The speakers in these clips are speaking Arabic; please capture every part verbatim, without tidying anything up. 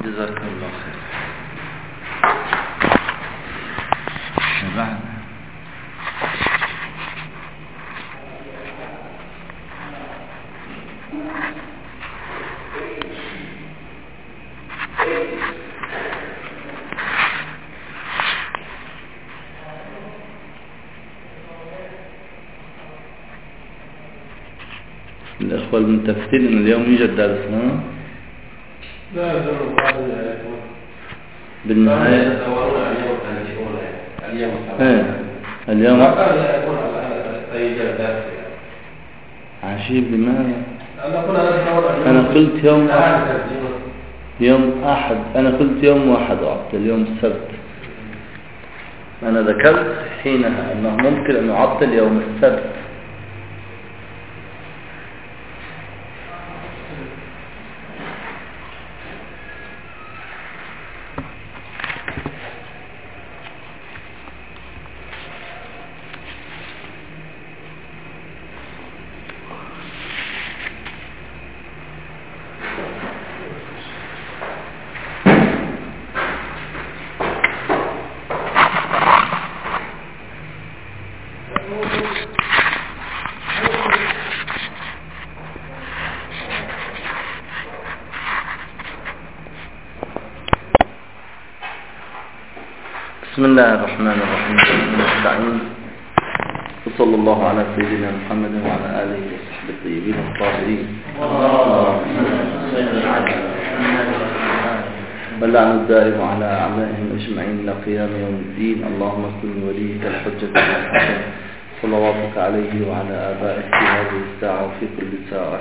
جزاكم الله خير. بعد الأخوة الملتفتين أن اليوم يوجد درس ها؟ لا يزال بعض الأخوة بالنهاية اليوم اليوم ما كان يكون أي درس عجيب. لماذا؟ أنا أنا قلت يوم أحد يوم أحد أنا قلت يوم واحد أعطل اليوم السبت. أنا ذكرت حينها أنه ممكن أن يعطل يوم السبت. بسم الله الرحمن الرحيم. نستعين وصلى الله على سيدنا محمد وعلى آله وصحبه الطيبين الطاهرين. واللعن الدائم على أعمائهم أجمعين إلى قيام يوم الدين. اللهم صل وليك الحجة والحسن صلواتك عليه وعلى آبائه في هذه الساعة وفي كل ساعة،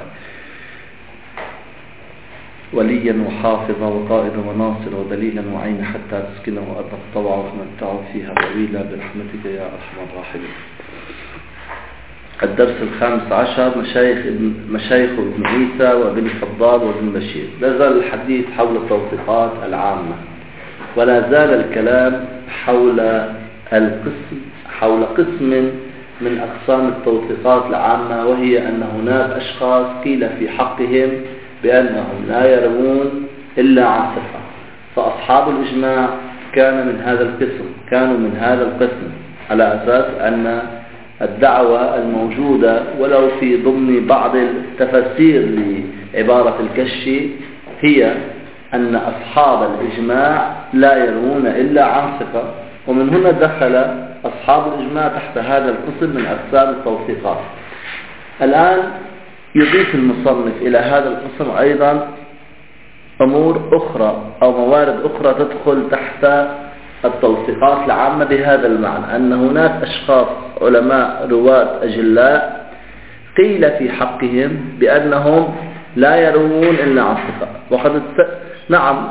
وليا وحافظا وقائدا وناصرا ودليلا وعينا حتى تسكنه أرضك طوعا وتمتعه فيها طويلا برحمتك يا أرحم الراحمين. الدرس الخامس عشر مشايخ ابن مشايخ ابن عيسى وابن فضال وابن بشير. لا زال الحديث حول التوثيقات العامة، ولا زال الكلام حول القسم حول قسم من أقسام التوثيقات العامة، وهي أن هناك أشخاص قيل في حقهم بأنهم لا يروون إلا عن ثقة. فأصحاب الإجماع كان من هذا القسم كانوا من هذا القسم على أساس أن الدعوة الموجودة ولو في ضمن بعض التفسير لعبارة الكشي هي أن أصحاب الإجماع لا يروون إلا عن ثقة، ومن هنا دخل أصحاب الإجماع تحت هذا القسم من أقسام التوثيقات. الآن يضيف المصنف إلى هذا القسم أيضا أمور أخرى أو موارد أخرى تدخل تحت التوثيقات العامة بهذا المعنى، أن هناك أشخاص علماء رواة أجلاء قيل في حقهم بأنهم لا يروون إلا عن ثقة. وقد است... نعم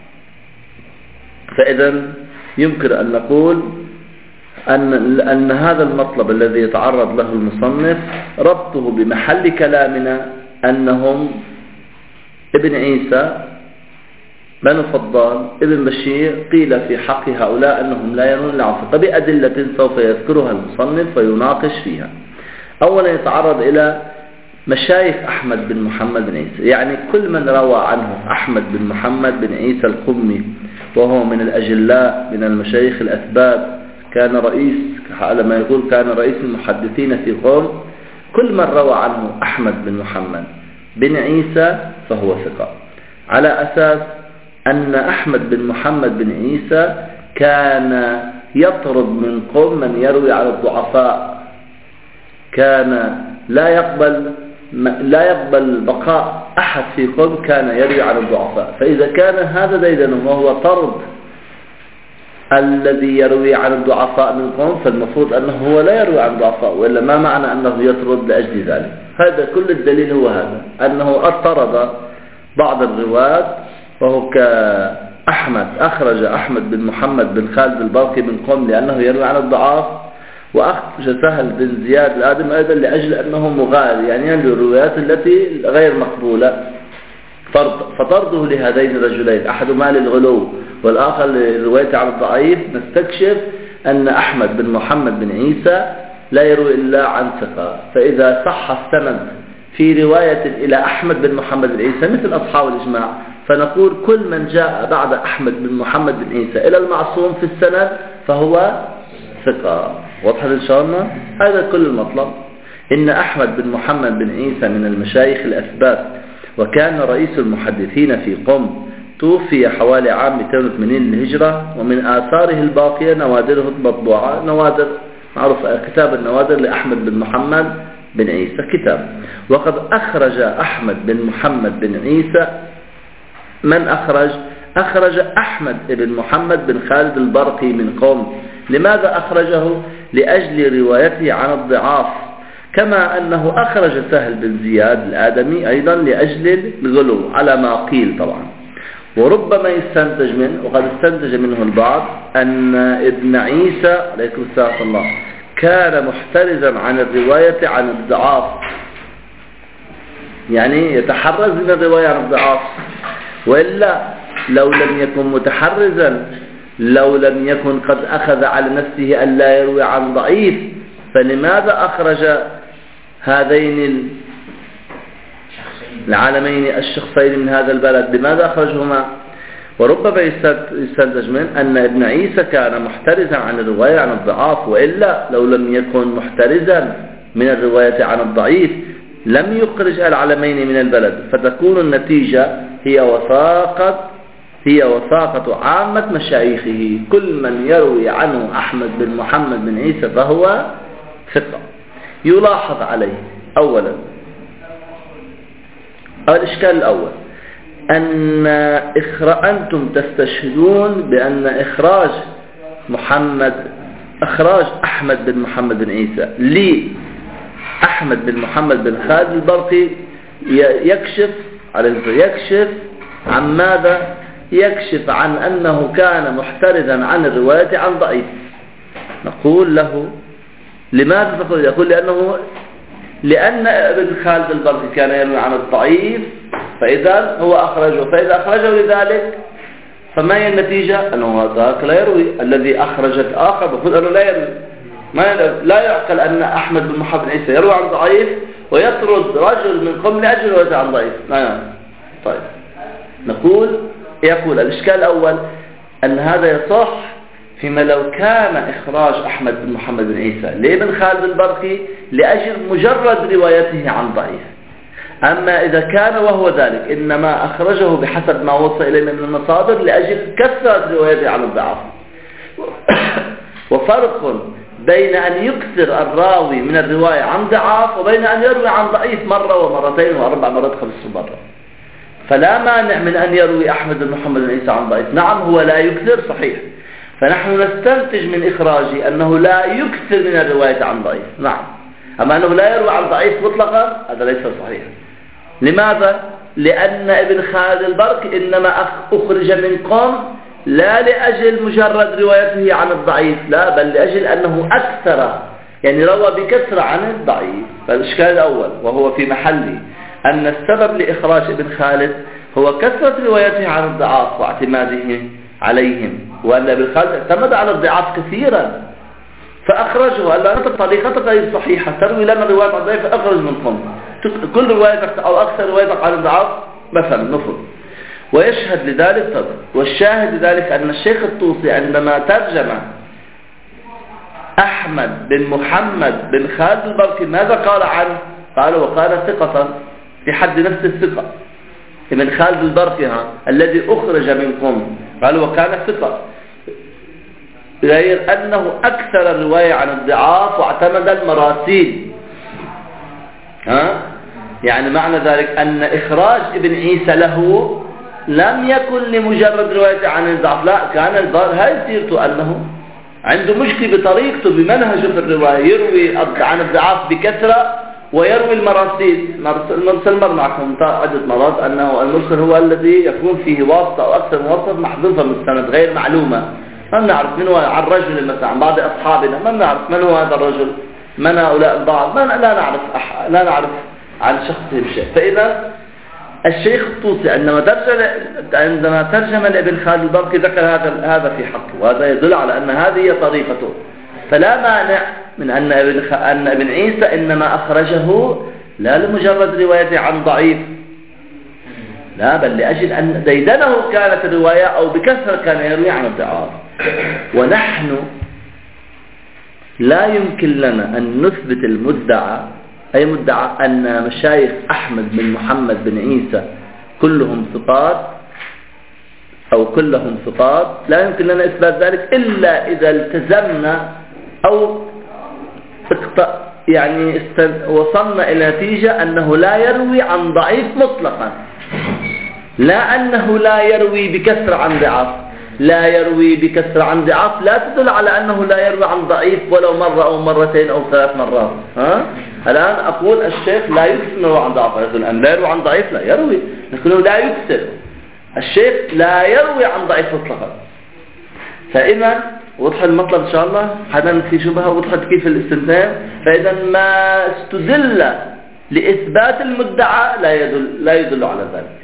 فإذا يمكن أن نقول أن, أن هذا المطلب الذي يتعرض له المصنف ربطه بمحل كلامنا أنهم ابن عيسى بن فضال ابن بشير قيل في حق هؤلاء أنهم لا يرون إلا عن ثقة بأدلة سوف يذكرها المصنف ويناقش فيها. أولا يتعرض إلى مشايخ أحمد بن محمد بن عيسى، يعني كل من روى عنه أحمد بن محمد بن عيسى القمي، وهو من الأجلاء من المشايخ الأثبات، كان رئيس على ما يقول كان رئيس المحدثين في قوم. كل من روى عنه أحمد بن محمد بن عيسى فهو ثقة، على أساس أن أحمد بن محمد بن عيسى كان يطرد من قوم من يروي على الضعفاء، كان لا يقبل لا يقبل بقاء أحد في قوم كان يروي على الضعفاء. فإذا كان هذا ديدن وهو طرد الذي يروي عن الضعفاء من قوم، فالمفروض أنه هو لا يروي عن الضعفاء، وإلا ما معنى أنه يطرد لأجل ذلك. هذا كل الدليل هو هذا، أنه أطرد بعض الرواة، وهو كأحمد أخرج أحمد بن محمد بن خالد الباقي من قوم لأنه يروي عن الضعاف، وأخرج سهل بن زياد الآدم أيضا لأجل أنه مغال، يعني ينلو الروايات التي غير مقبولة. فطرده لهذين الرجلين أحدهما للغلو والآخر للرواية عن الضعيف، نستكشف أن أحمد بن محمد بن عيسى لا يروي إلا عن ثقة. فإذا صح السند في رواية إلى أحمد بن محمد بن عيسى مثل أصحاب الإجماع فنقول كل من جاء بعد أحمد بن محمد بن عيسى إلى المعصوم في السند فهو ثقة. واضح إن شاء الله؟ هذا كل المطلب. إن أحمد بن محمد بن عيسى من المشايخ الأثبات، وكان رئيس المحدثين في قم، توفي حوالي عام مئتين وثمانين للهجرة، ومن آثاره الباقية نوادره المطبوعة، نوادر معروف كتاب النوادر لأحمد بن محمد بن عيسى كتاب. وقد أخرج أحمد بن محمد بن عيسى، من أخرج؟ أخرج أحمد بن محمد بن خالد البرقي من قم. لماذا أخرجه؟ لأجل روايته عن الضعاف، كما أنه أخرج سهل بن زياد الآدمي أيضا لأجل الغلو على ما قيل طبعا. وربما يستنتج منه، وقد استنتج منه البعض، أن ابن عيسى عليكم السلام الله كان محترزا عن الرواية عن الضعاف، يعني يتحرز من الرواية عن الضعاف. وإلا لو لم يكن متحرزا، لو لم يكن قد أخذ على نفسه أن لا يروي عن ضعيف، فلماذا أخرج هذين العالمين الشخصين من هذا البلد؟ لماذا أخرجهما؟ وربما يستنتج من أن ابن عيسى كان محترزا عن الرواية عن الضعاف، وإلا لو لم يكن محترزا من الرواية عن الضعيف لم يخرج العالمين من البلد، فتكون النتيجة هي وثاقة هي وثاقة عامة مشايخه. كل من يروي عنه أحمد بن محمد بن عيسى فهو ثقة. يلاحظ عليه أولا الإشكال الأول أن إخرا أنتم تستشهدون بأن إخراج محمد إخراج أحمد بن محمد بن عيسى لي أحمد بن محمد بن خالد البرقي يكشف على يكشف عن ماذا؟ يكشف عن أنه كان محترزا عن الرواية عن ضعيف. نقول له لماذا تقول؟ يقول لأنه لأن ابن خالد البرقي كان يروي عن الضعيف، فإذا هو أخرجه، فإذا أخرجه لذلك فما هي النتيجة؟ أنه ذاك لا يروي، الذي أخرجت آخر بقول أنه لا يروي. ما لا يعقل أن أحمد بن محمد عيسى يروي عن ضعيف ويطرد رجل من قم لأجل رواية عن ضعيف. لا. طيب نقول يقول الإشكال الأول أن هذا يصح فيما لو كان إخراج أحمد بن محمد بن عيسى لابن خالد البرقي لأجل مجرد روايته عن ضعيف. أما إذا كان وهو ذلك إنما أخرجه بحسب ما وصل إلينا من المصادر لأجل كثرة روايته عن الضعف. وفرق بين أن يكثر الراوي من الرواية عن ضعاف وبين أن يروي عن ضعيف مرة ومرتين وأربع مرات خمس مرات. فلا مانع من أن يروي أحمد بن محمد بن عيسى عن ضعيف، نعم هو لا يكثر صحيح، فنحن نستنتج من إخراجه أنه لا يكثر من الرواية عن ضعيف، نعم. أما أنه لا يروي عن ضعيف مطلقا هذا ليس صحيح. لماذا؟ لأن ابن خالد البرقي إنما أخرج من قم لا لأجل مجرد روايته عن الضعيف، لا، بل لأجل أنه أكثر، يعني روى بكثرة عن الضعيف. فالإشكال الأول وهو في محله أن السبب لإخراج ابن خالد هو كثرة روايته عن الضعاف واعتماده عليهم، وأن ابن خالد اعتمد على الضعاف كثيرا فأخرجه. قال له أنت طريقتك غير صحيحة، تروي لنا رواية عن الضعيف فأخرج من قم، كل روايتك أو أكثر روايتك عن الضعاف مثلا نفر. ويشهد لذلك طبعا، والشاهد لذلك أن الشيخ الطوسي عندما ترجم أحمد بن محمد بن خالد البرقي ماذا قال عنه؟ قال وقال ثقة في حد نفس الثقة. ابن خالد البرقي الذي أخرج من قم قال وكان ثقة، غير أنه أكثر الرواية عن الضعاف واعتمد المراسيل. ها؟ يعني معنى ذلك أن إخراج ابن عيسى له لم يكن لمجرد رواية عن الضعف، لا، كان الظاهر هاي سيرته أنه عنده مشكلة بطريقته بمنهجه في الرواية، يروي عن الضعاف بكثرة ويروي المراسيل. المرسل مر معكم عدة مرات أنه المرسل هو الذي يكون فيه واسطة أو أكثر من واسطة محذوفة من السند غير معلومة، ما نعرف من هو عن رجل مثلا عن بعض أصحابنا، ما نعرف من هو هذا الرجل، من هؤلاء البعض، ما لا نعرف أح... لا نعرف عن شخصهم شيء. فإذا الشيخ الطوسي عندما ترجم عندما ترجم لابن خالد البرقي ذكر هذا هذا في حقه، وهذا يدل على أن هذه هي طريقته. فلا مانع من أن ابن خ... أن ابن عيسى إنما أخرجه لا لمجرد روايته عن ضعيف، لا، بل لأجل أن ديدنه كانت الرواية أو بكثرة كان يروي عن الضعاف. ونحن لا يمكن لنا أن نثبت المدعى، أي مدعى أن مشايخ أحمد بن محمد بن عيسى كلهم ثقات أو كلهم ثقات، لا يمكن لنا إثبات ذلك إلا إذا التزمنا أو يعني وصلنا إلى نتيجة أنه لا يروي عن ضعيف مطلقا، لا أنه لا يروي بكثرة عن ضعاف. لا يروي بكثرة عن ضعاف لا تدل على أنه لا يروي عن ضعيف ولو مرة أو مرتين أو ثلاث مرات. ها؟ الآن أقول الشيخ لا يكثر عن ضعاف، الآن لا يروي عن ضعيف، لا يروي، لكنه لا يكثر. الشيخ لا يروي عن ضعيف مطلقا. فإذا وضح المطلب إن شاء الله، حدا في شبهة وضحت كيف الاستنتاج. فإذا ما استدل لإثبات المدعى لا يدل لا يدل على ذلك.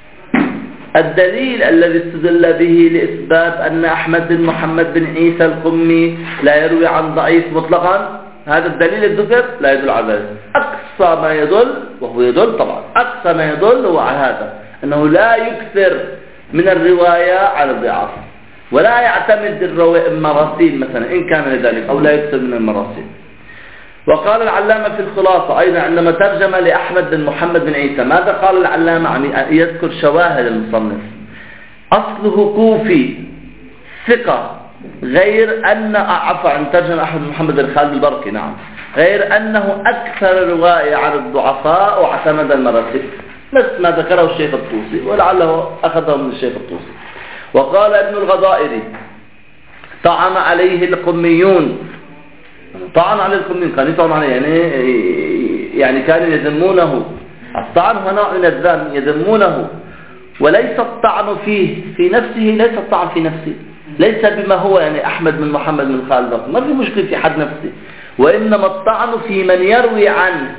الدليل الذي استدل به لإثبات أن أحمد بن محمد بن عيسى القمي لا يروي عن ضعيف مطلقا، هذا الدليل الذكر لا يدل على ذلك. أقصى ما يدل، وهو يدل طبعا، أقصى ما يدل هو على هذا، أنه لا يكثر من الرواية على الضعاف، ولا يعتمد المراسيل مثلا إن كان لذلك، أو لا يكثر من المراسيل. وقال العلامة في الخلاصة أيضا عندما ترجم لأحمد بن محمد بن عيسى، ماذا قال العلامة؟ عم يذكر شواهد المصنف. أصله كوفي ثقة، غير أن عفوا عن ترجم أحمد بن محمد بن خالد البرقي، نعم، غير أنه أكثر رواية عن الضعفاء واعتمد المراسيل، نفس ما ذكره الشيخ الطوسي، ولعله أخذه من الشيخ الطوسي. وقال ابن الغضائري طعن عليه القميون، طعن عليه القميون، كان يطعن عليه يعني يعني كانوا يذمونه. الطعن هو نوع من الذم، يذمونه، وليس الطعن فيه في نفسه، ليس الطعن في نفسه، ليس بما هو يعني أحمد بن محمد بن خالد، ما في مشكلة في حد نفسه، وإنما الطعن في من يروي عنه،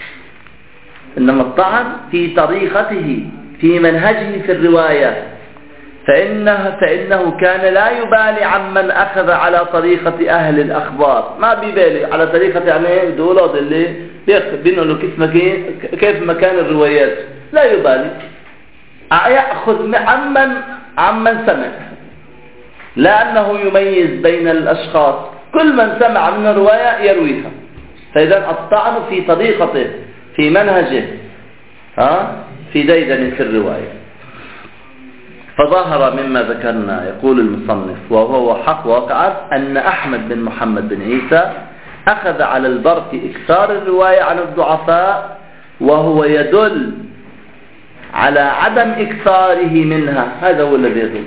إنما الطعن في طريقته، في منهجه في الرواية. فإنه, فإنه كان لا يبالي عمن أخذ على طريقة أهل الأخبار، ما بيبالي على طريقة يعني دولاد اللي بينه له كيف مكان كيف مكان الروايات، لا يبالي، يأخذ عمن عمن سمع، لا أنه يميز بين الأشخاص، كل من سمع من الرواية يرويها. فإذا الطعن في طريقته، في منهجه، ها في ديدن في الرواية. فظهر مما ذكرنا، يقول المصنف، وهو حق واقع، أن أحمد بن محمد بن عيسى أخذ على البرق إكثار الرواية عن الضعفاء، وهو يدل على عدم إكثاره منها، هذا هو الذي يدل،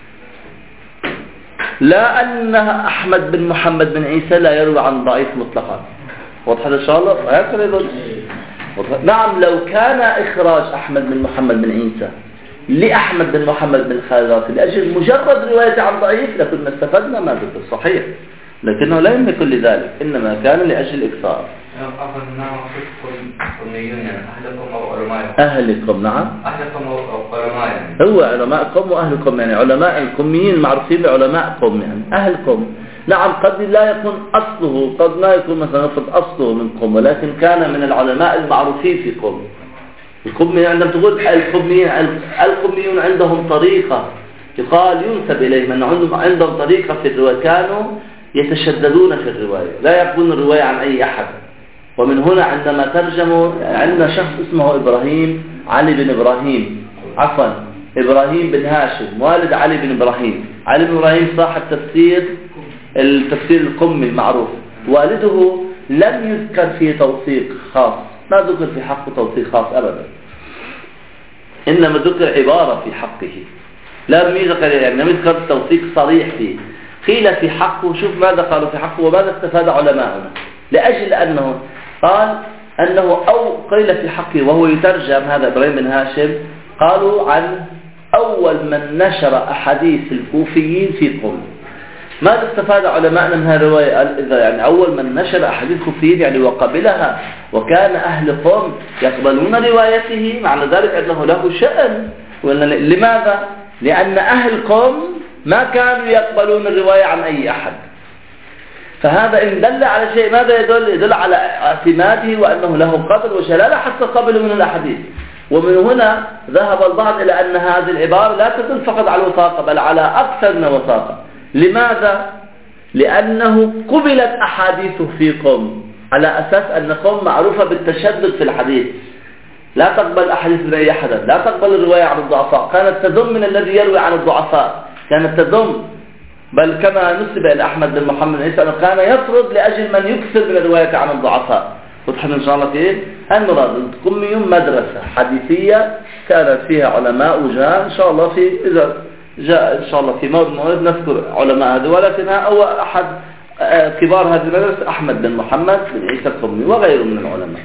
لا أن أحمد بن محمد بن عيسى لا يروي عن ضعيف مطلقا. واضح إن شاء الله؟ هكذا يدل. نعم، لو كان إخراج أحمد بن محمد بن عيسى لأحمد بن محمد بن خالد لأجل مجرد رواية عن ضعيف لكنا استفدنا ما ذكر صحيح، لكنه لا يملك لذلك، إنما كان لأجل الإكثار. أهلكم، نعم، هو علماءكم وأهلكم، يعني علماء القميين معروفين بعلماءكم، يعني أهلكم. نعم، قد لا يكون أصله، قد لا يكون مثلا أصله من قم، ولكن كان من العلماء المعروفين في قم. القميين عندما تقول القميين، القميون عندهم طريقة يقال ينسب إليهم أن عندهم عندهم طريقة في الرواية، كانوا يتشددون في الرواية، لا يقبلون الرواية عن أي أحد. ومن هنا عندما ترجموا، عندنا شخص اسمه إبراهيم علي بن إبراهيم، عفوا إبراهيم بن هاشم والد علي بن إبراهيم. علي بن إبراهيم صاحب تفسير التفسير القمي المعروف، والده لم يذكر فيه توثيق خاص، ما ذكر في حقه توثيق خاص أبدا، إنما ذكر عبارة في حقه، لم يذكر يعني لم يذكر توثيق صريح فيه. قيل في حقه، شوف ماذا قالوا في حقه وماذا استفاد علماؤنا، لأجل أنه قال أنه أو قيل في حقه وهو يترجم، هذا إبراهيم بن هاشم، قالوا عن أول من نشر أحاديث الكوفيين في قم. ماذا استفاد علماءنا من هذه الرواية؟ إذا يعني أول من نشر أحاديث الكوفيين يعني وقبلها، وكان أهل قم يقبلون روايته، معنى ذلك أنه له شأن. لماذا؟ لأن أهل قم ما كانوا يقبلون الرواية عن أي أحد. فهذا إن دل على شيء ماذا يدل؟ يدل على اعتماده وأنه له قبل وشلالة حتى قبل من الأحاديث. ومن هنا ذهب البعض إلى أن هذه العبارة لا تدل فقط على الوثاقة بل على أكثر من وثاقة. لماذا؟ لأنه قبلت أحاديثه فيكم على أساس أنكم معروفة بالتشدد في الحديث، لا تقبل أحاديث من أي أحد، لا تقبل الرواية عن الضعفاء، كانت تذم من الذي يروي عن الضعفاء، كانت تذم، بل كما نسب إلى أحمد بن محمد بن عيسى أنه كان يطرد لأجل من يكثر من الرواية عن الضعفاء. وضحنا إن شاء الله في إيه؟ المراد قميم مدرسة حديثية كانت فيها علماء وجهاء، إن شاء الله في إذا جاء إن شاء الله في موعد موعد نذكر علماء هذه، ولكنها هو أحد كبار هذه المدرسة أحمد بن محمد بن عيسى القمي وغيره من العلماء.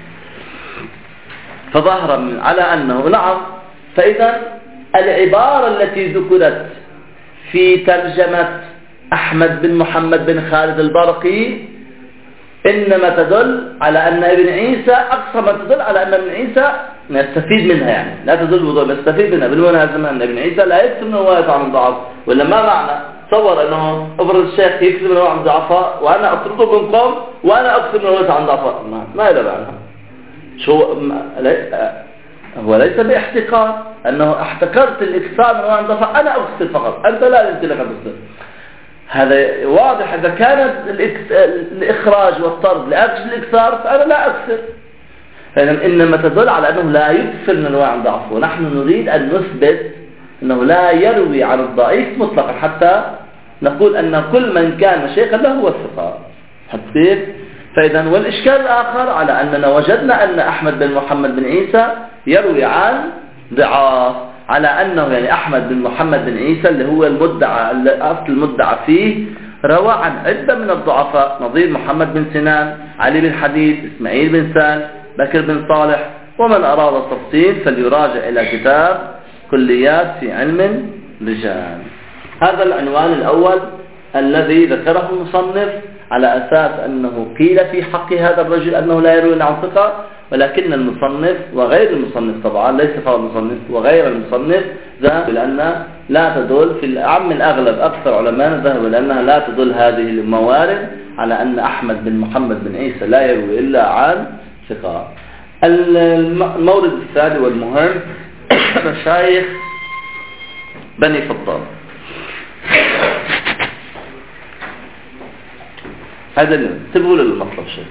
فظهر من على أنه نعم. فإذا العبارة التي ذكرت في ترجمة أحمد بن محمد بن خالد البرقي إنما تدل على أن ابن عيسى أقصى ما تدل على أن ابن عيسى نستفيد منها، يعني لا تدل بضوء نستفيد منها بالمناسبة أن ابن عيسى لا يكتب من رواية عن الضعف، ولا ما معنى تصور أنه أفرض الشيخ يكتب من رواية عن الضعفاء وأنا أطرده من قوم وأنا أكتب من رواية عن الضعفاء، ما ما يدل عنها. شو هو ليس باحتقار أنه احتكرت الإكثار من رواية عن الضعفاء، أنا أكثر فقط، أنت لا يمكن لك تكثر. هذا واضح. إذا كانت الإخراج والطرد لأجل الإكثار فأنا لا أكثر، إنما تدل على أنه لا يكثر من الرواية عن ضعف، ونحن نريد أن نثبت أنه لا يروي عن الضعيف مطلقا حتى نقول أن كل من كان شيخا له هو الثقة حتى. فإذا والإشكال الآخر على أننا وجدنا أن أحمد بن محمد بن عيسى يروي عن ضعاف، على أنه يعني أحمد بن محمد بن عيسى اللي هو المدعى أصل المدعى فيه روى عن عدة من الضعفاء نظير محمد بن سنان، علي بن حديث، إسماعيل بن سان، بكر بن صالح. ومن أراد التفصيل فليراجع إلى كتاب كليات في علم الرجال. هذا العنوان الأول الذي ذكره المصنف على أساس أنه قيل في حق هذا الرجل أنه لا يروي عن ثقة، ولكن المصنف وغير المصنف طبعا ليس فقط المصنف وغير المصنف ذهب لأن لا تدل في العام الأغلب أكثر علماء ذهبوا لأنها لا تدل هذه الموارد على أن أحمد بن محمد بن عيسى لا يروي إلا عن ثقة. المورد الثاني والمهم مشايخ بني فضال. هذا انتبهوا للمطلب شيء.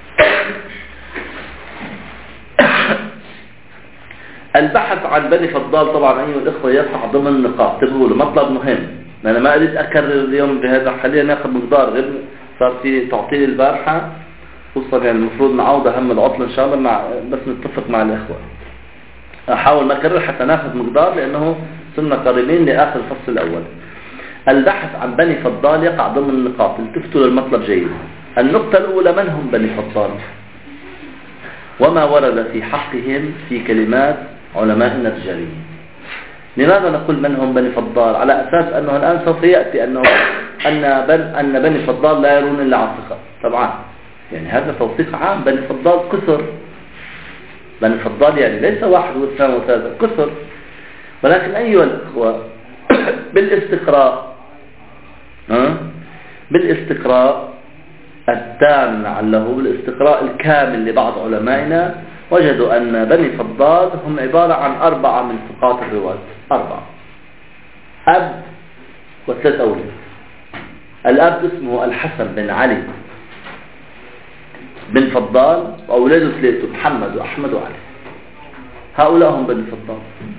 البحث عن بني فضال طبعا أيها الإخوة يقع ضمن نقاط. انتبهوا لمطلب مهم، أنا ما أريد أكرر اليوم بهذا، خلينا ناخذ مقدار غير صار في تعطيل البارحة، خصوصا يعني المفروض نعوض أهم العطل إن شاء الله مع بس نتفق مع الإخوة. أحاول ما أكرر حتى ناخذ مقدار لأنه صرنا قريبين لآخر الفصل الأول. البحث عن بني فضال يقع ضمن النقاط. التفتوا للمطلب جيد. النقطة الأولى: من هم بني فضال؟ وما ورد في حقهم في كلمات علمائنا الرجاليين. لماذا نقول من هم بني فضال؟ على أساس أنه الآن سوف يأتي أنه أن بن أن بني فضال لا يرون إلا عن ثقة. طبعا يعني هذا توثيق عام. بني فضال كثر، بني فضال يعني ليس واحد واثنين وثلاثة، كثر. ولكن أيها الأخوة بالاستقراء ها بالاستقراء التام لعله بالاستقراء الكامل لبعض علمائنا وجدوا أن بني فضال هم عبارة عن أربعة من ثقات الرواة. أربعة أب وثلاث أولاد. الأب اسمه الحسن بن علي بن فضال، وأولاده ثلاثة: محمد وأحمد وعلي. هؤلاء هم بني فضال.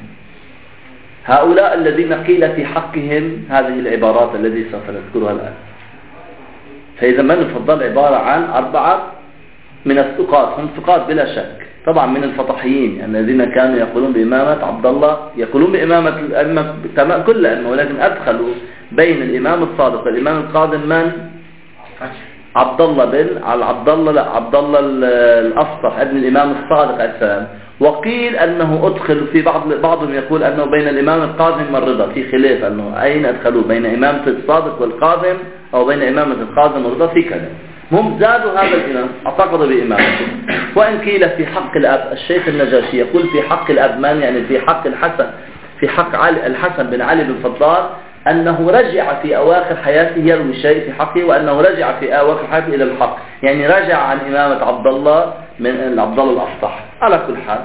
هؤلاء الذين قيل في حقهم هذه العبارات التي سوف نذكرها الآن. فإذا بني فضال عبارة عن أربعة من الثقات، هم ثقات بلا شك. طبعا من الفطحيين الذين كانوا يقولون بإمامة عبد الله، يقولون بإمامة الأئمة تمام كل الأئمة، ولكن أدخلوا بين الإمام الصادق والإمام القادم من؟ عبد الله بن على عبد الله لا عبد الله الأفصح ابن الإمام الصادق عليه السلام. وقيل أنه أدخل في بعض بعضهم يقول أنه بين الإمام القادم والرضا، في خلاف أنه أين أدخلوه، بين إمامة الصادق والقادم أو بين إمامة القادم والرضا، في كلام. هم زادوا هذا الإمام، اعتقدوا بإمامته. وإن قيل في حق الأب، الشيخ النجاشي يقول في حق الأب من؟ يعني في حق الحسن، في حق علي الحسن بن علي بن فضال، أنه رجع في أواخر حياته يروي شيء في حقه، وأنه رجع في أواخر حياته إلى الحق، يعني رجع عن إمامة عبد الله من عبد الله الأفصح. على كل حال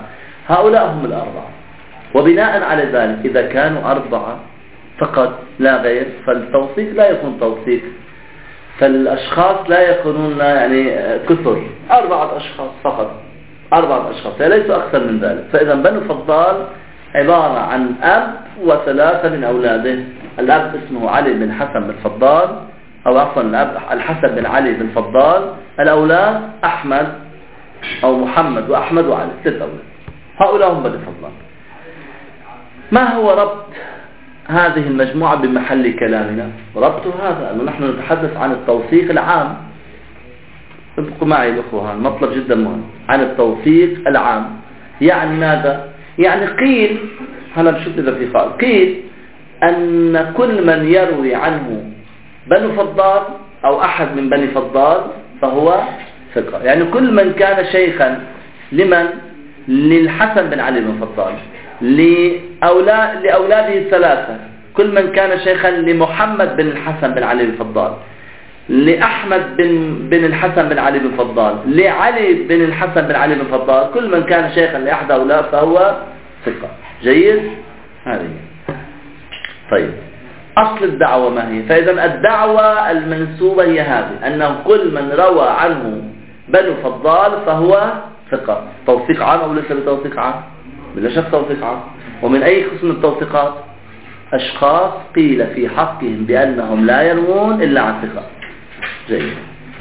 هؤلاء هم الأربعة. وبناء على ذلك إذا كانوا أربعة فقط لا غير فالتوثيق لا يكون توثيق، فالأشخاص لا يكونون يعني كثر، أربعة أشخاص فقط، أربعة أشخاص ليسوا أكثر من ذلك. فإذا بنو فضال عبارة عن أب وثلاثة من أولاده. الأب اسمه علي بن حسن بن فضال، أو عفوا الأب الحسن بن علي بن فضال، الأولاد أحمد أو محمد وأحمد وعلي، ست أولاد. هؤلاء هم بنو فضال. ما هو ربط هذه المجموعة بمحل كلامنا؟ ربط هذا أنه نحن نتحدث عن التوثيق العام. ابقوا معي الأخوة، مطلب جدا مهم، عن التوثيق العام. يعني ماذا؟ يعني قيل، هلا بشوف إذا في قال، قيل أن كل من يروي عنه بنو فضال أو أحد من بني فضال فهو ثقة. يعني كل من كان شيخا لمن؟ للحسن بن علي بن فضال، لأولاد لأولاده الثلاثة، كل من كان شيخا لمحمد بن الحسن بن علي بن فضال، لأحمد بن بن الحسن بن علي بن فضال، لعلي بن الحسن بن علي بن فضال، كل من كان شيخا لأحد أولاد فهو ثقة. جيد؟ هذه. طيب أصل الدعوة ما هي؟ فإذا الدعوة المنسوبة هي هذه، أنه كل من روى عنه بنو فضال فهو ثقة. توثيق عام أو ليس بتوثيق عام؟ بلا شك توثيق عام. ومن أي قسم التوثيقات؟ أشخاص قيل في حقهم بأنهم لا يروون إلا عن ثقة. جيد.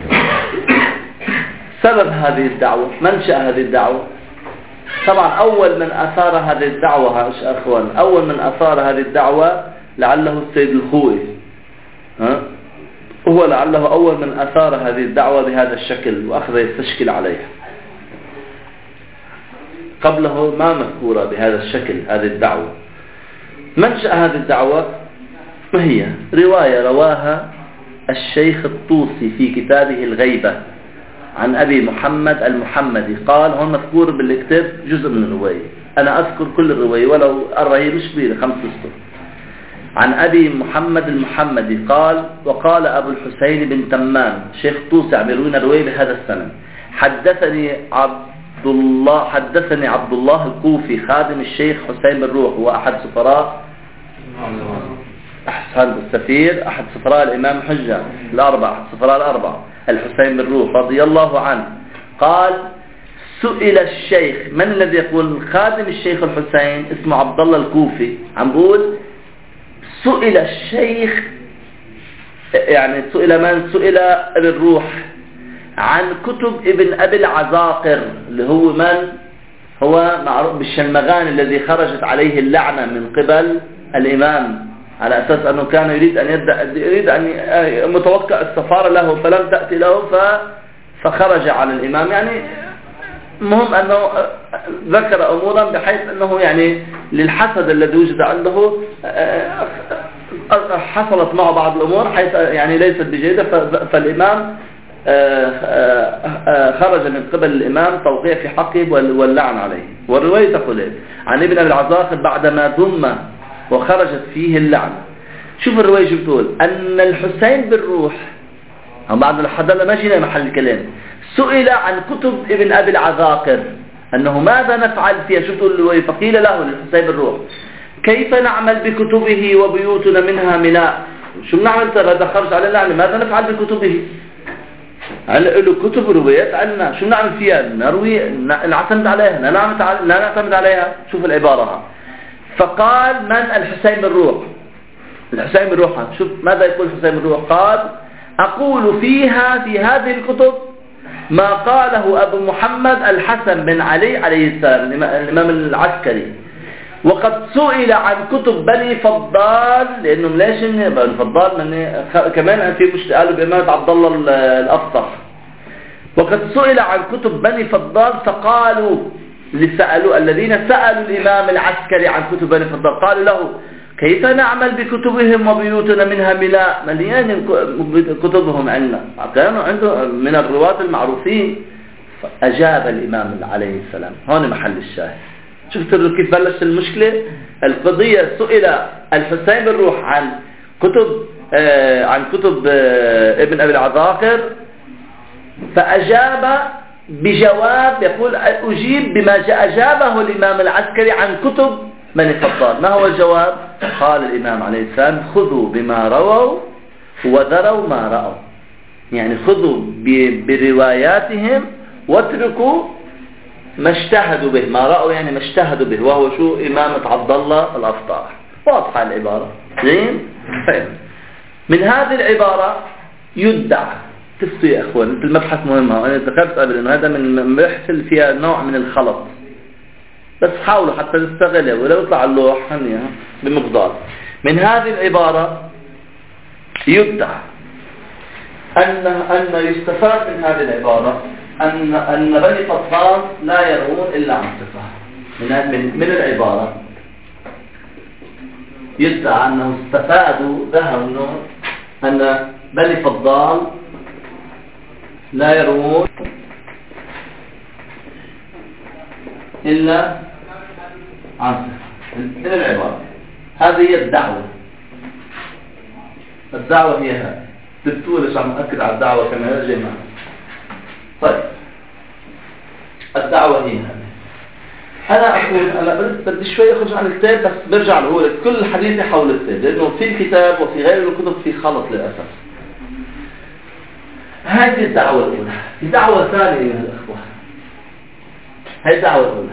سبب هذه الدعوة، منشأ هذه الدعوة. طبعا أول من أثار هذه الدعوة أخوان، أول من أثار هذه الدعوة لعله السيد الخوئي، ها؟ هو لعله أول من أثار هذه الدعوة بهذا الشكل وأخذ يستشكل عليها. قبله ما مذكورة بهذا الشكل هذه الدعوة. منشأ هذه الدعوة ما هي؟ رواية رواها الشيخ الطوسي في كتابه الغيبة عن أبي محمد المحمدي. قال هون مذكور بالكتاب جزء من الرواية، أنا أذكر كل الرواية ولو الرواية مش كبيرة، خمس أسطر. عن أبي محمد المحمدي قال: وقال أبو الحسين بن تمام، شيخ طوسي عم يروينا الرواية بهذا السند: حدثني عبد الله حدثني عبد الله الكوفي خادم الشيخ حسين بن روح، هو أحد سفراء أحسن السفير، أحد سفراء الإمام حجة الأربعة، سفراء الأربعة، الحسين بن روح رضي الله عنه. قال: سئل الشيخ، من الذي يقول؟ خادم الشيخ الحسين اسمه عبد الله الكوفي، عم بقول سئل الشيخ، يعني سئل من؟ سئل ابن روح عن كتب ابن أبي العذاقر، اللي هو من؟ هو معروف بالشلمغان الذي خرجت عليه اللعنة من قبل الإمام، على أساس أنه كان يريد أن يدع يريد أن متوقع السفارة له فلم تأتي له فخرج على الإمام. يعني مهم أنه ذكر أمورا بحيث أنه يعني للحسد الذي وجد عنده حصلت معه بعض الأمور حيث يعني ليست بجيدة، فالإمام خرج من قبل الإمام توقيع في حقه واللعن عليه. والرواية تقول عن ابن أبي العذاقر بعدما ذم وخرجت فيه اللعنة. شوف الرواية شو بتقول: أن الحسين بن روح، هم بعد الحضر ما جينا محل الكلام، سئل عن كتب ابن أبي العذاقر أنه ماذا نفعل فيها. شو بتقول الرواية؟ فقيل له للحسين بن روح: كيف نعمل بكتبه وبيوتنا منها ملاء؟ شو بنعمل ترى هذا خرج على اللعنة، ماذا نفعل بكتبه؟ هلا له كتب روايات عنا، شو نعمل فيها؟ نروي نعتمد عليها، لا نعتمد عليها. شوف العبارة ها. فقال من؟ الحسين بن روح. الحسين بن روح شوف ماذا يقول الحسين بن روح. قال: أقول فيها في هذه الكتب ما قاله أبو محمد الحسن بن علي عليه السلام، الإمام العسكري، وقد سئل عن كتب بني فضال، لأنهم ليش بني فضال من كمان في مش قالوا بإمامة عبد الله الأفطح، وقد سئل عن كتب بني فضال فقالوا لسألوا الذين سألوا الإمام العسكري عن كتب بني فضال قالوا له: كيف نعمل بكتبهم وبيوتنا منها ملاء؟ مليان كتبهم عندنا، كانوا عنده من الرواة المعروفين. فأجاب الإمام عليه السلام. هون محل الشاهد. شفتوا كيف بلش المشكلة؟ القضية سئل الحسين بن روح عن كتب آه عن كتب آه ابن أبي العذاقر، فأجاب بجواب يقول أجيب بما أجابه الإمام العسكري عن كتب بني فضال. ما هو الجواب؟ قال الإمام عليه السلام خذوا بما رووا وذروا ما رأوا، يعني خذوا برواياتهم واتركوا ما اجتهدوا به. ما رأوا يعني ما اجتهدوا به، وهو شو؟ إمامة عبد الله الأفطار. واضحة العبارة. زين؟ من هذه العبارة يدعى، تفتوا يا أخوان المبحث مهم، أنا ذكرت قبل أنه هذا من المباحث اللي فيها نوع من الخلط، بس حاولوا حتى تستغله ولو يطلع اللوح هنيها بمقدار. من هذه العبارة يدعى أن أن يستفاد من هذه العبارة أن أن بني فضال لا يرون إلا عن صفة. من من من العبارة يدعى أنه استفادوا ذهبوا أن بني فضال لا يرون إلا عن صفة. من العبارة هذه هي الدعوة. الدعوة هي هذه. تبتوا ليش عم أكد على الدعوة كما يا جماعة. طيب الدعوة هي هذه. أنا أقول أنا بدي شوي أخرج عن الكتاب، بس برجع له لك كل حديثي حول الكتاب، لأنه في الكتاب وفي غير الكتب في خلط للأسف. هذه الدعوة الأولى. الدعوة الثانية يا الأخوة، هذه الدعوة الأولى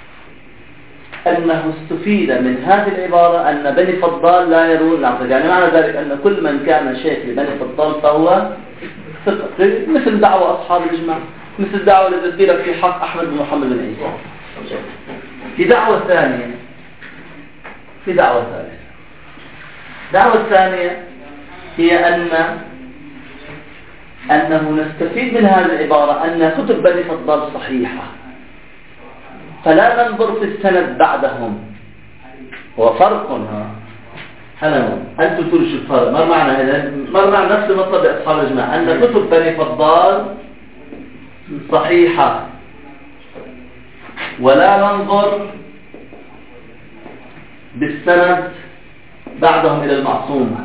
أنه استفيد من هذه العبارة أن بني فضال لا يرون العقل، يعني معنى ذلك أن كل من كان شيخ لبني فضال فهو ثقة، مثل دعوة أصحاب الإجماع، مثل دعوة التي قيلت في حق أحمد بن محمد بن عيسى. في دعوة ثانية، في دعوة ثالثة. الدعوة الثانية هي أن أنه نستفيد من هذه العبارة أن كتب بني فضال صحيحة، فلا ننظر في السند بعدهم. هو فرق ها هلا أنتم تقولوا شو الفرق؟ مر معنا هذا، مر معنا نفس المطلب أصحاب الإجماع أن كتب بني فضال صحيحة ولا ننظر بالسند بعدهم إلى المعصوم.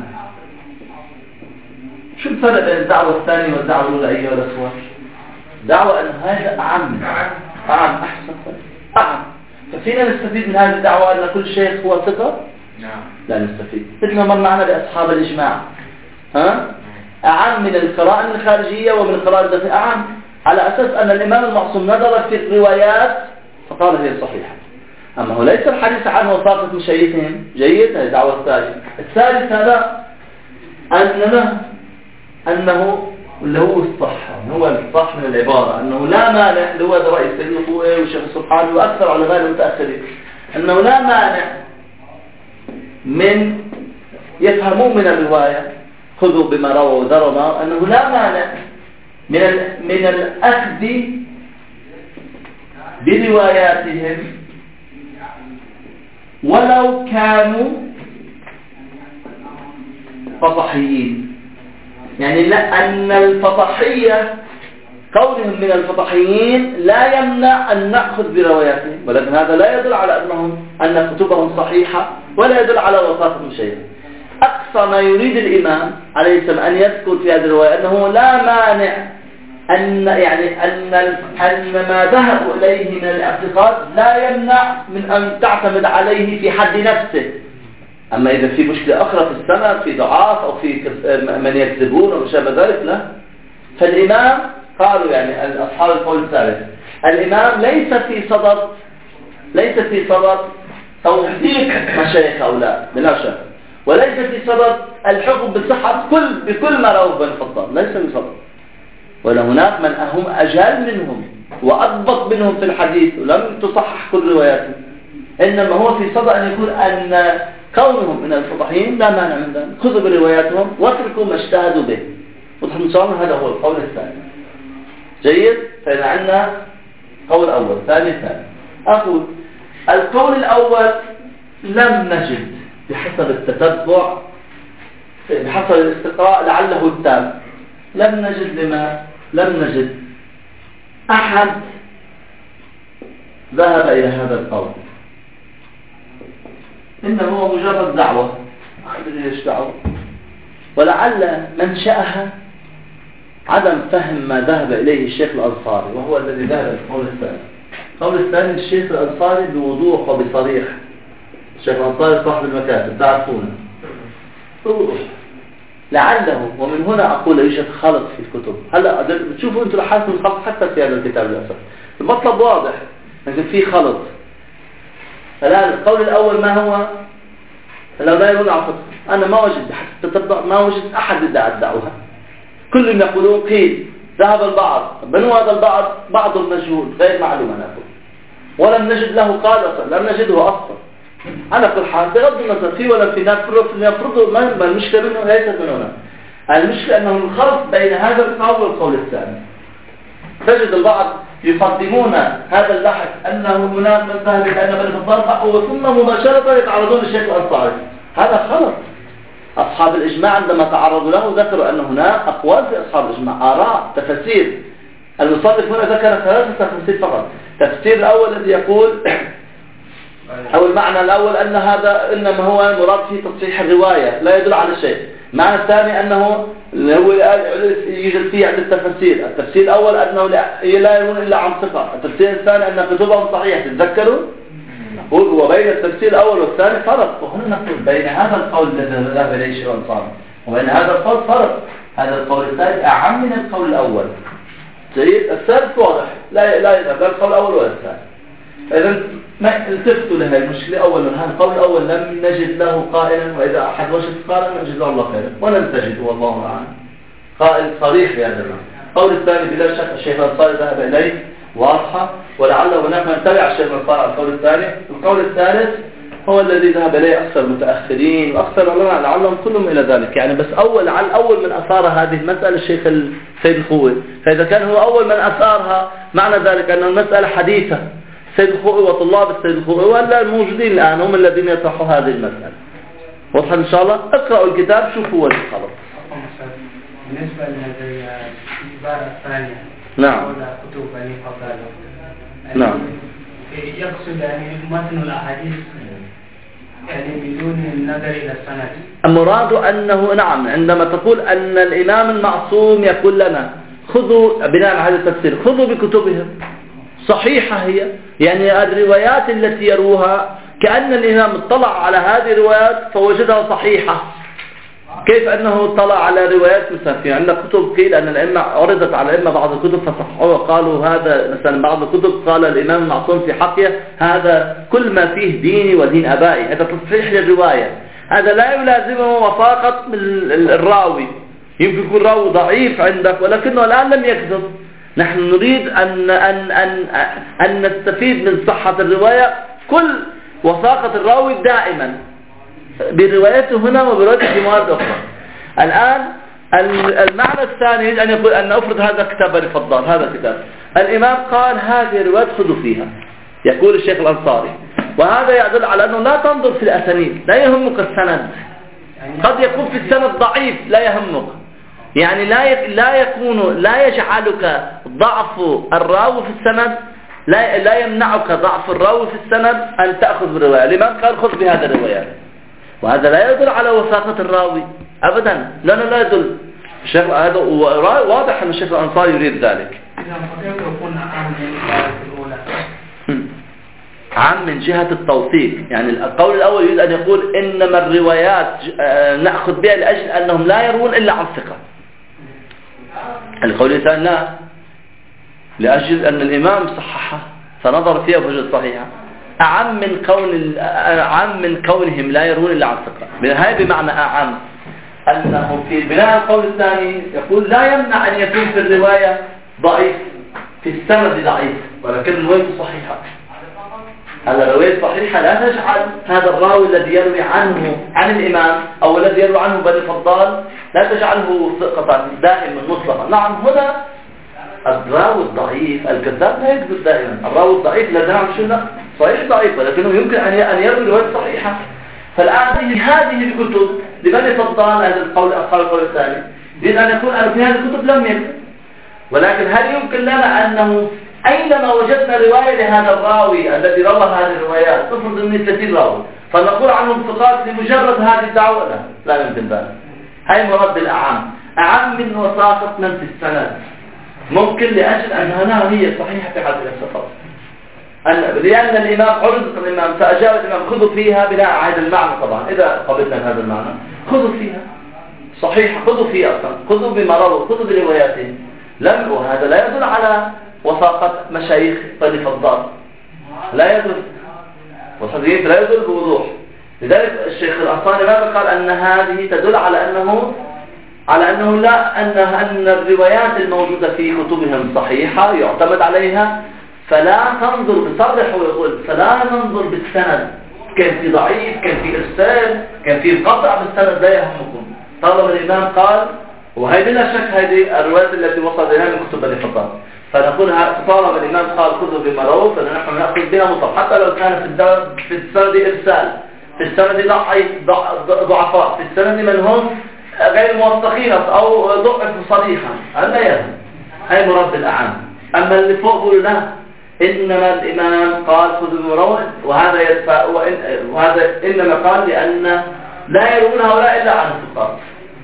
شو الفرق بين الدعوة الثانية والدعوة الأولى أيها الأخوة؟ دعوة أن هذا أعم أعم أحسن أعم، ففينا نستفيد من هذه الدعوة أن كل شيخ هو ثقة؟ نعم لا نستفيد. مثل ما مر معنا بأصحاب الإجماع، ها أعم من القراءة الخارجية ومن القراءة الداخلية، أعم على أساس أن الإمام المعصوم نظر في الروايات فقال هي صحيحة. أما هو ليس الحديث عن وثاقة مشايخهم جيد، هذه الدعوة الثالثة. الثالث هذا أننا أنه اللي هو الصح، هو الصح من العبارة أنه لا مانع، اللي هو رأي السيد الخوئي والشيخ السبحاني وأكثر علماء المتأخرين، أنه لا مانع من يفهمون من الرواية خذوا بما رووا وذروا، أنه لا مانع من من الأخذ برواياتهم ولو كانوا فصحيين. يعني لا أن الفصحية كونهم من الفصحيين لا يمنع أن نأخذ برواياتهم، ولكن هذا لا يدل على أنهم أن كتبهم صحيحة ولا يدل على وثاقة شيء. أقصى ما يريد الإمام عليه السلام أن يذكر في هذه الرواية أنه لا مانع أن يعني أن أن ما ذهبوا إليه من الاعتقاد لا يمنع من أن تعتمد عليه في حد نفسه. أما إذا في مشكلة أخرى في السند، في ضعاف أو في من يكذبون أو شابه ذلك، لا. فالإمام قالوا يعني أصحاب القول الثالث، الإمام ليس في صدد ليس في صدد توثيق مشايخ هؤلاء بلا شك، وليس في صدد الحكم بصحة كل بكل ما رواه بن فضال، ليس في صدد. ولا هناك من هم أجل منهم وأضبط منهم في الحديث ولم تصحح كل رواياتهم، إنما هو في صدد أن يقول أن كونهم من الفضحين لا مانع من ذلك، خذوا برواياتهم واتركوا ما اجتهدوا به. وضح المصاب. هذا هو القول الثاني. جيد. فإذا عندنا قول أول ثاني ثاني. أقول القول الأول لم نجد بحسب التتبع بحسب الاستقراء لعله التام، لم نجد لما لم نجد أحد ذهب إلى هذا القول، إنه هو مجرد دعوة، أخذ ليش دعوة، ولعل منشأها عدم فهم ما ذهب إليه الشيخ الأنصاري، وهو الذي ذهب القول الثاني. القول الثاني الشيخ الأنصاري بوضوح وبصريح. الشيخ الأنصاري صاحب المكاتب تعرفونه بوضوح. لعله ومن هنا أقول يوجد خلط في الكتب. هلا بتشوفوا أنتم لاحظتوا الخلط حتى في هذا الكتاب للأسف. المطلب واضح لكن في خلط. الآن القول الأول ما هو؟ لو لا يرون عصر أنا ما وجد حتى تطبق ما وجد أحد يدعي الدعوة. كلهم يقولون قيل ذهب البعض، بنو هذا البعض بعض المجهول غير معلوم أنا أقول، ولم نجد له قال أصلا، لم نجده أصلا. على كل حال بغض النظر فيه ولا في ناس يفرضوا ما المشكلة منه ليست من هنا. المشكلة أنه الخلط بين هذا القول والقول الثاني. تجد البعض يقدمون هذا البحث أنه هناك من ذهب إلى أن بني فضال ثم مباشرة يتعرضون للشيخ الأنصاري. هذا خلط. أصحاب الإجماع عندما تعرضوا له ذكروا أن هناك أقوال في أصحاب الإجماع، آراء، تفسير. المصنف هنا ذكر ثلاثة تفسير فقط. التفسير الأول الذي يقول أو المعنى الأول أن هذا إنما هو المراد فيه تصحيح الرواية لا يدل على شيء. المعنى الثاني أنه هو يوجد فيه عند التفسير. التفسير الأول أنه لا يرون إلا عن ثقة. التفسير الثاني أن كتبهم صحيح. تتذكروا؟ وبين التفسير الأول والثاني فرق. وهنا نقول بين هذا القول الذي ذهب إليه الشيخ الأنصاري وبين هذا القول فرق. هذا القول الثاني أعم من القول الأول. جيد. الثالث واضح لا لا يذهب لا القول الأول ولا الثاني. إذا ما التفتوا لهذه المشكلة. أولا هذا القول الأول لم نجد له قائلا، وإذا أحد وجد قائلا نجد له الله خيرا، ولم تجد والله أعلم قائل صريح في هذا المعنى. القول الثاني بلا شك الشيخ الأنصاري ذهب إليه واضحة، ولعل هناك من تبع الشيخ الأنصاري على القول الثاني. القول الثالث هو الذي ذهب إليه أكثر المتأخرين وأكثر علماء لعلهم كلهم إلى ذلك يعني. بس أول على أول من أثار هذه المسألة الشيخ السيد الخوئي. فإذا كان هو أول من أثارها معنى ذلك أن المسألة حديثة. السيد الخوئي وطلاب السيد الخوئي ولا الموجودين الآن هم الذين يطرحوا هذه المسألة. واضح إن شاء الله. اقرأوا الكتاب شوفوا وجه خلاص. بالنسبة لهذه العبارة الثانية نعم كتب بني فضال نعم يقصد يعني متن الأحاديث يعني بدون النظر إلى السند. المراد أنه نعم عندما تقول أن الإمام المعصوم يقول لنا خذوا بناء على هذا التفسير خذوا بكتبهم صحيحة هي يعني الروايات التي يروها كأن الإمام اطلع على هذه الروايات فوجدها صحيحة. كيف أنه اطلع على روايات مثلا في عندنا كتب قيل أن الأئمة عرضت على الأئمة بعض الكتب فصححوها وقالوا هذا مثلا بعض الكتب قال الإمام المعصوم في حقه هذا كل ما فيه ديني ودين أبائي. هذا تصحيح للرواية. هذا لا يلازمه وفاقة الراوي. يمكن يكون راوي ضعيف عندك ولكنه الآن لم يكذب. نحن نريد أن, أن, أن, أن نستفيد من صحة الرواية كل وثاقة الراوي دائما بروايته هنا وبروايته في موارد أخرى. الآن المعنى الثاني يجب أن يقول أن أفرض هذا كتاب بني فضال هذا كتاب الإمام قال هذه الروايات خذوا فيها يقول الشيخ الأنصاري. وهذا يدل على أنه لا تنظر في الأسانيد لا يهمك السند. قد يكون في السند ضعيف لا يهمك يعني لا لا يكون لا يجعلك ضعف الراوي في السند لا لا يمنعك ضعف الراوي في السند أن تأخذ بالرواية. الإمام قال خذ بهذا الروايات وهذا لا يدل على وثاقة الراوي أبدا. لا لا يدل. الشيخ هذا واضح أن الشيخ الأنصاري يريد ذلك. عام من جهة التوثيق يعني القول الأول يريد أن يقول إنما الروايات نأخذ بها لأجل أنهم لا يرون إلا عن ثقة. القول الثاني لا لأجل أن الإمام صححه فنظر فيها بوجه صحيحة. أعم من كون أعم من كونهم لا يرون إلا عن ثقة. هاي بمعنى أعم أنه في بناء القول الثاني يقول لا يمنع أن يكون في الرواية ضعيف في السند ضعيف ولكن الرواية صحيحة. هذا الرواية صحيحة لا تجعل هذا الراوي الذي يروي عنه عن الإمام أو الذي يروي عنه بني فضال لا تجعله ثقة دائما مطلقا. نعم هنا الراوي الضعيف الكذاب لا يكذب دائما. الراوي الضعيف لا نعم شو صحيح ضعيف ولكنه يمكن أن يروي رواية صحيحة. فالآن هذه الكتب لبني فضال هذا القول أصحاب القول الثاني يريد أن يكون أن في هذه الكتب لم يكن. ولكن هل يمكن لنا أنه أينما وجدنا رواية لهذا الراوي الذي روى هذه الروايات تفرض من ثلاثين راوي فنقول عنهم ثقات لمجرد هذه الدعوة؟ لا لا يمكن ذلك. هاي مراد بالأعام. أعم من وثاقة من في السند، ممكن لأجل أنها لا هي صحيحة في هذه الصفات، لأن الإمام عرض الإمام فأجاب الإمام خذوا فيها بناء على هذا المعنى. طبعا إذا قبلنا هذا المعنى خذوا فيها صحيح، خذوا فيها أصلا، خذوا بما رووا، خذوا برواياتهم. لم وهذا لا يدل على وثاقة مشايخ بني فضال، لا يدل وصديق لا يدل بوضوح. لذلك الشيخ الأنصاري ماذا قال؟ أن هذه تدل على أنه على أنه لا أن أن الروايات الموجودة في كتبهم صحيحة يعتمد عليها، فلا تنظر بصرح ويقول فلا ننظر بالسند، كان في ضعيف، كان في إرسال، كان في قطع بالسند، لا يهمكم طالما الإمام قال. وهذه لا شك هذه الروايات التي وصل إليها من كتب بني فضال، فنقول طالما الإمام قال خذوا بما رووا فنحن نأخذ بها مطلق، حتى لو كان في في السند إرسال، في السند ضعيف ضعفاء، في السند من هم غير موثقين أو ضعف صريحا، هذا يهم، هاي مراد الأعم. أما اللي فوق قولوا لا، إنما الإمام قال خذوا بما رووا، وهذا يدفع وهذا إنما قال لأن لا يروون هؤلاء إلا عن الثقات.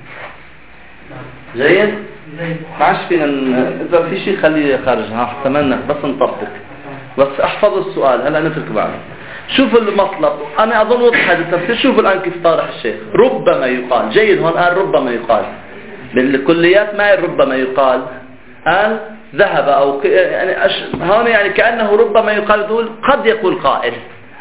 جيد؟ ما عادش فينا إذا في شيء خليه خارجها، احتملنا بس نطبق، بس احفظ السؤال هلا نترك بعده. شوف المطلب، أنا أظن وضح هذا التفسير. شوف الآن كيف طارح الشيخ، ربما يقال. جيد، هون قال ربما يقال، بالكليات ما ربما يقال، قال ذهب أو يعني أش... هون يعني كأنه ربما يقال، يقول قد يقول قائل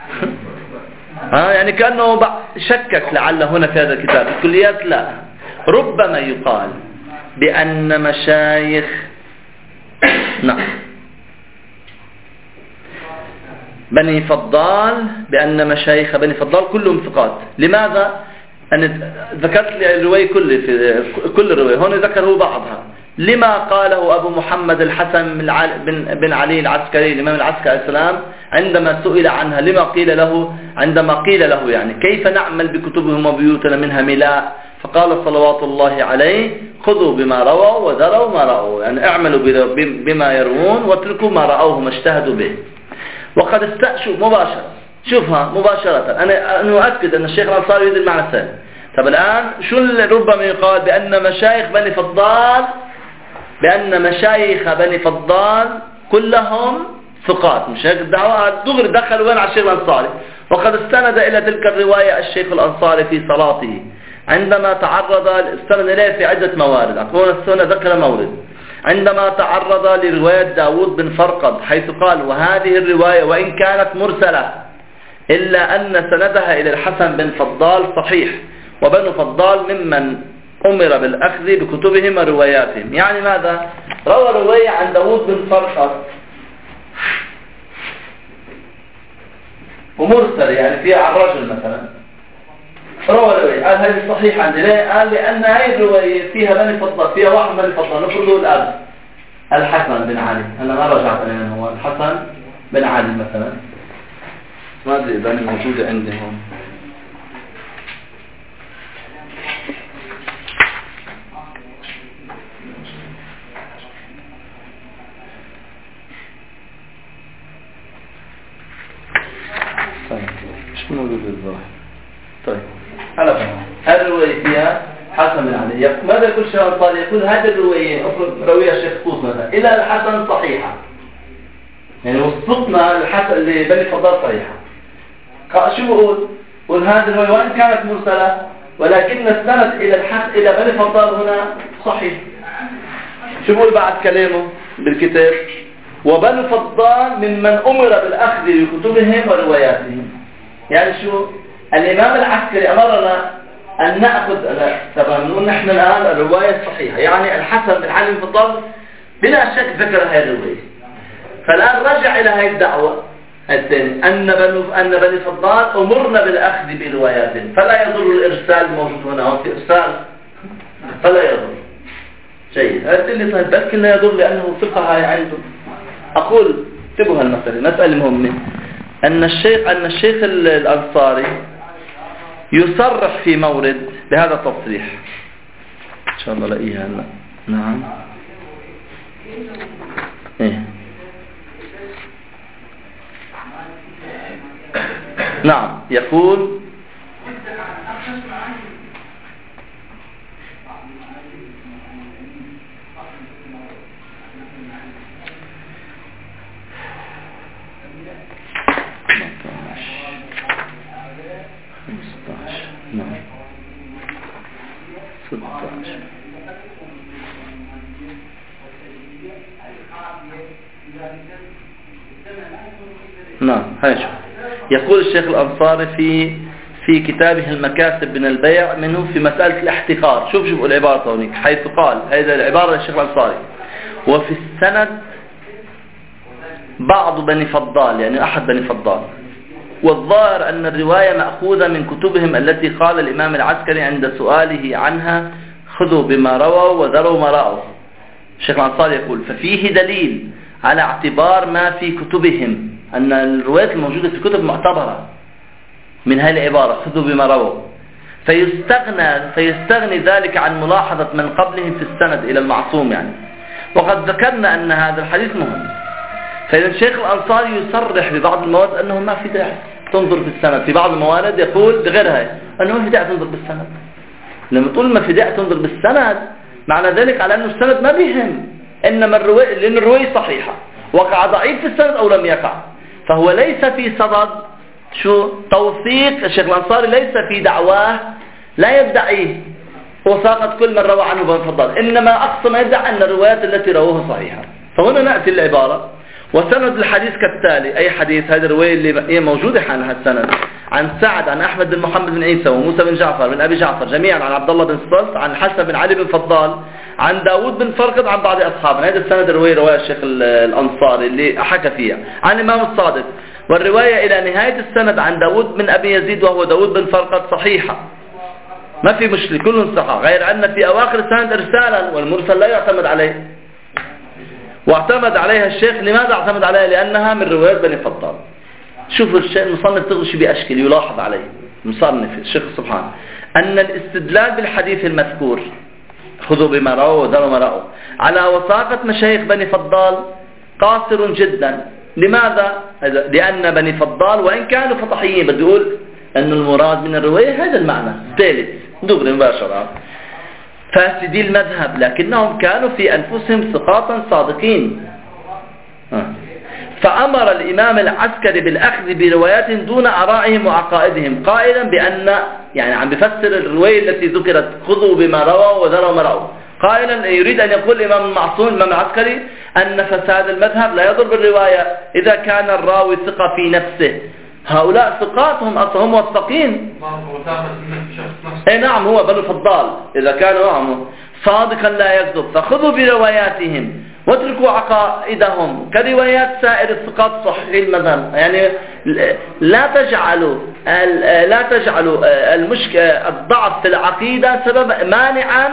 ها يعني كأنه شكك لعل هنا في هذا الكتاب. الكليات لا، ربما يقال بأن مشايخ نعم بني فضال، بأن مشايخ بني فضال كلهم ثقات. لماذا؟ أنا ذكرت لي الرواية كل في كل الرواية، هون ذكر هو بعضها. لما قاله أبو محمد الحسن بن بن علي العسكري الإمام العسكري عليه السلام عندما سئل عنها، لما قيل له عندما قيل له يعني كيف نعمل بكتبهم وبيوتنا منها ملاء، فقال صلوات الله عليه خذوا بما رووا وذروا ما رأوا، يعني اعملوا بما يروون واتركوا ما رأوه ما اجتهدوا به. وقد استأشوا مباشرة، شوفها مباشرة، أنا أنا أؤكد أن الشيخ الأنصاري يريد المعنى الثاني. طب الآن شو اللي ربما يقال؟ بأن مشايخ بني فضال بأن مشايخ بني فضال كلهم ثقات، مش هيك الدعوة دغري دخلوا وين على الشيخ الأنصاري. وقد استند إلى تلك الرواية الشيخ الأنصاري في صلاته عندما تعرض، استند إليه في عدة موارد، أقول السنة ذكر مورد عندما تعرض لرواية داود بن فرقد، حيث قال وهذه الرواية وإن كانت مرسلة إلا أن سندها إلى الحسن بن فضال صحيح، وبنو فضال ممن أمر بالأخذ بكتبهم ورواياتهم. يعني ماذا؟ روى رواية عن داود بن فرقد ومرسل يعني فيها عن رجل مثلا، روى رواية قال هذه صحيحة عندي، ليه؟ قال لأن هذه الرواية فيها بني فضال، فيها واحد بني فضال، نفرضه الآن الحسن بن علي، أنا ما رجعت عليه هو الحسن بن علي مثلا، ما أدري إذا موجودة عندي هون. طيب مش موجود الظاهر. طيب على فهم هذه الرواية فيها حسن بن علي، ماذا يقول الشيخ الأنصاري؟ يقول هذه الرواية رويها الشيخ قوس مثلا إلى الحسن صحيحة، يعني وصفنا الحسن لبني فضال صحيحة. شو بقول؟ قل هذه الرواية وإن كانت مرسلة ولكن السند إلى الحسن إلى بني فضال هنا صحيح. شو بقول بعد كلامه بالكتاب؟ وبنو فضال ممن أمر بالأخذ بكتبهم ورواياتهم. يعني شو؟ الإمام العسكري أمرنا أن نأخذ، طبعا نحن الآن الرواية الصحيحة، يعني الحسن بن علي بن فضال بلا شك ذكر هذه الرواية، فالآن رجع إلى هذه الدعوة الثانية أن بني أن بني فضال أمرنا بالأخذ برواياتهم، فلا يضر الإرسال الموجود هنا، هو في إرسال فلا يضر. جيد، هذا اللي طيب بس لا يضر لأنه ثقة هاي عنده. أقول انتبهوا هالمسألة، مسألة مهمة، أن الشيخ أن الشيخ الأنصاري يصرح في مورد بهذا التصريح، إن شاء الله لاقيها هلا. نعم إيه نعم يقول ستة عشر. نعم هاي شو يقول الشيخ الأنصاري في في كتابه المكاسب من البيع منه في مسألة الاحتكار. شوف شوف العبارة هناك حيث قال هذه العبارة للشيخ الأنصاري: وفي السند بعض بني فضال، يعني أحد بني فضال، والظاهر أن الرواية مأخوذة من كتبهم التي قال الإمام العسكري عند سؤاله عنها: خذوا بما رووا وذروا ما رأوا. الشيخ الأنصاري يقول: ففيه دليل على اعتبار ما في كتبهم، أن الروايات الموجودة في كتب معتبرة من هذه العبارة: خذوا بما رووا، فيستغنى فيستغني ذلك عن ملاحظة من قبلهم في السند إلى المعصوم يعني. وقد ذكرنا أن هذا الحديث مهم. فإذا الشيخ الأنصاري يصرح ببعض المواد أنه ما في داعي تنظر في السند، في بعض الموارد يقول بغيرها أنه ما في داعي تنظر بالسند. لما تقول ما في داعي تنظر بالسند معنى ذلك على أنه السند ما بيهم، إنما الرواية، لأن الرواية صحيحة، وقع ضعيف في السند أو لم يقع، فهو ليس في صدد شو توثيق. الشيخ الأنصاري ليس في دعواه، لا يدعيه وثاقة كل من روى عنه بن فضال، إنما أقصى ما يدعي أن الروايات التي رووها صحيحة. فهنا نأتي العبارة: وسند الحديث كالتالي، أي حديث هذه الرواية اللي هي موجودة حالها السند: عن سعد عن أحمد بن محمد بن عيسى وموسى بن جعفر بن أبي جعفر جميعا عن عبد الله بن صلت عن الحسن بن علي بن فضال عن داود بن فرقد عن بعض أصحابنا. هذا السند الرواية رواية الشيخ الأنصاري اللي حكى فيها عن الإمام الصادق. والرواية إلى نهاية السند عن داود بن أبي يزيد وهو داود بن فرقد صحيحة، ما في مشكلة، كلهم صحة، غير أن في أواخر السند إرسالا، والمرسل لا يعتمد عليه، واعتمد عليها الشيخ. لماذا اعتمد عليها؟ لأنها من روايات بني فضال. شوفوا الشيء المصنف تغشي بأشكال يلاحظ عليه المصنف الشيخ سبحانه أن الاستدلال بالحديث المذكور: خذوا بما رأوا وذروا ما رأوا، على وثاقة مشايخ بني فضال قاصر جدا. لماذا؟ لأن بني فضال وإن كانوا فطحيين، بدي أقول أن المراد من الرواية هذا المعنى الثالث دغري مباشرة، فاسدي المذهب، لكنهم كانوا في أنفسهم ثقاتا صادقين. فأمر الإمام العسكري بالأخذ بروايات دون آرائهم وعقائدهم، قائلا بأن، يعني عم بفسر الرواية التي ذكرت: خذوا بما رووا وذروا ما رأوا، قائلا يريد أن يقول الإمام المعصوم الإمام العسكري أن فساد المذهب لا يضر بالرواية إذا كان الراوي ثقة في نفسه. هؤلاء ثقات، هم أصلا هم موثقين. اي نعم، هو بنو فضال إذا كانوا معهم صادقا لا يكذب، فخذوا برواياتهم واتركوا عقائدهم كروايات سائر الثقات صحيح المذهب. يعني لا تجعلوا لا تجعلوا المشكلة الضعف في العقيدة سبب مانعا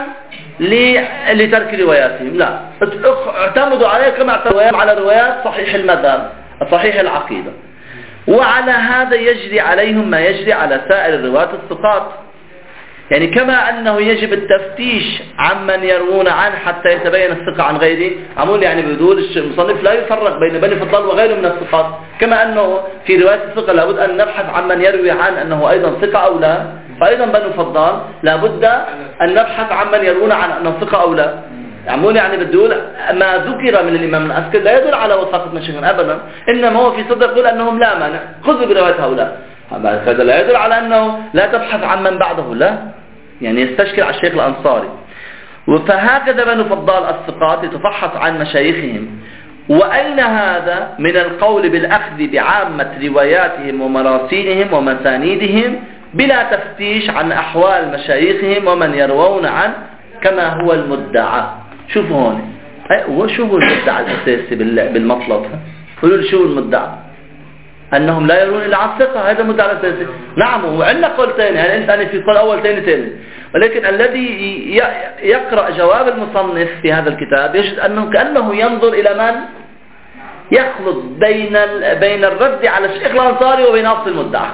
لترك رواياتهم، لا، اعتمدوا عليه كما اعتمدوا على روايات صحيح المذهب صحيح العقيدة. وعلى هذا يجري عليهم ما يجري على سائر الرواة الثقات، يعني كما أنه يجب التفتيش عمن يروون عنه حتى يتبين الثقة عن غيره. عمول يعني بدول المصنف لا يفرق بين بني فضال وغيره من الثقات، كما أنه في رواية الثقة لابد أن نبحث عمن يروي عن أنه أيضا ثقة أو لا، فأيضا بني فضال لابد أن نبحث عمن يروون عن أنه ثقة أو لا. عمول يعني بدول ما ذكر من الإمام العسكري لا يدل على وثاقة مشايخهم أبدا، إنما هو في صدق يقول أنهم لا مانع، خذوا برواية هؤلاء. هذا لا يدل على أنه لا تبحث عن من بعده، لا، يعني يستشكل على الشيخ الأنصاري. فهكذا بنو فضال الثقات يتفحص عن مشايخهم. وأين هذا من القول بالأخذ بعامة رواياتهم ومراسيلهم ومسانيدهم بلا تفتيش عن أحوال مشايخهم ومن يروون عنه كما هو المدعى. شوفوا هون، شوفوا المدعى الأساسي بالمطلب، قولوا لي شو المدعى؟ أنهم لا يرون إلا عن ثقة، هذا المدعى الأساسي. نعم، وعندنا قول ثاني، يعني أنت أنا في قول أول ثاني ثاني، ولكن الذي يقرأ جواب المصنف في هذا الكتاب يجد أنه كأنه ينظر إلى من يخلط بين بين الرد على الشيخ الأنصاري وبين أصل المدعى.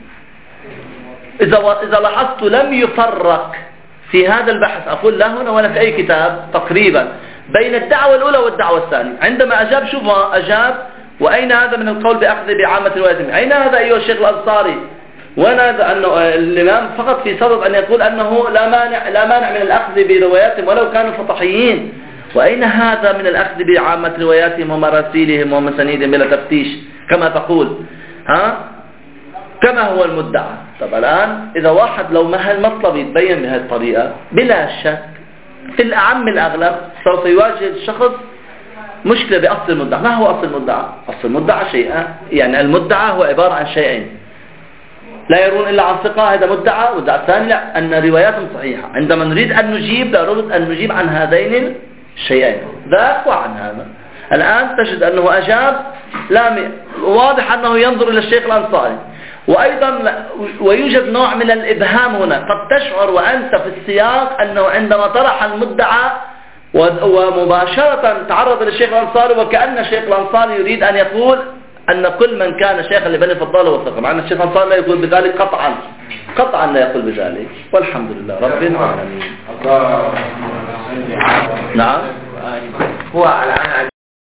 إذا إذا لاحظت لم يفرق في هذا البحث، أقول لا هنا ولا في أي كتاب تقريبا، بين الدعوة الأولى والدعوة الثانية. عندما أجاب شوف أجاب: وأين هذا من القول بأخذ بعامة روايتهم؟ أين هذا أيها الشيخ الأنصاري؟ وأين هذا أنه الإمام فقط في صدد أن يقول أنه لا مانع لا مانع من الأخذ برواياتهم ولو كانوا فطحيين. وأين هذا من الأخذ بعامة رواياتهم ومراسيلهم ومسانيدهم بلا تفتيش كما تقول؟ ها؟ كما هو المدعى. طب الآن إذا واحد لو ما هالمطلب يتبين بهذه الطريقة بلا شك في الأعم الأغلب سوف يواجه الشخص مشكلة بأصل المدعى. ما هو أصل المدعى؟ أصل المدعى شيئان، يعني المدعى هو عبارة عن شيئين لا يرون إلا عن ثقة، هذا مدعى، والمدعى الثاني لا أن رواياتهم صحيحة. عندما نريد أن نجيب لابد أن نجيب عن هذين الشيئين، ذاك وعن هذا. الآن تجد أنه أجاب لا واضح أنه ينظر إلى الشيخ الأنصاري، وأيضا ويوجد نوع من الإبهام هنا. قد تشعر وأنت في السياق أنه عندما طرح المدعى ومباشرة تعرض للشيخ الأنصاري وكأن الشيخ الأنصاري يريد أن يقول أن كل من كان شيخا لبني الفضال هو ثقة، مع أن الشيخ الأنصاري لا يقول بذلك قطعا، قطعا لا يقول بذلك. والحمد لله رب العالمين. نعم. هو الآن